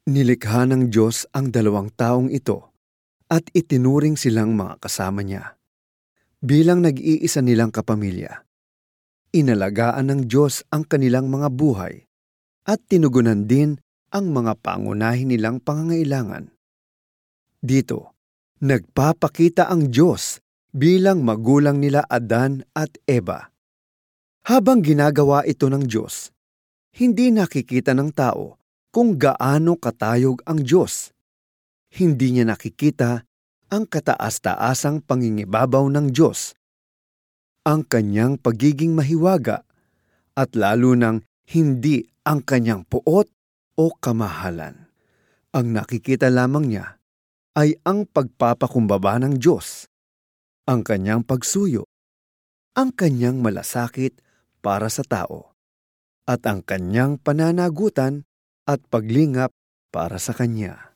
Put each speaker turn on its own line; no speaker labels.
Nilikha ng Diyos ang dalawang taong ito at itinuring silang mga kasama niya. Bilang nag-iisa nilang kapamilya, inalagaan ng Diyos ang kanilang mga buhay at tinugunan din ang mga pangunahin nilang pangangailangan. Dito, nagpapakita ang Diyos bilang magulang nila Adan at Eva. Habang ginagawa ito ng Diyos, hindi nakikita ng tao kung gaano katayog ang Diyos. Hindi niya nakikita ang kataas-taasang pangingibabaw ng Diyos, ang kanyang pagiging mahiwaga, at lalo nang hindi ang kanyang puot o kamahalan. Ang nakikita lamang niya ay ang pagpapakumbaba ng Diyos, ang kanyang pagsuyo, ang kanyang malasakit para sa tao, at ang kanyang pananagutan at paglingap para sa kanya.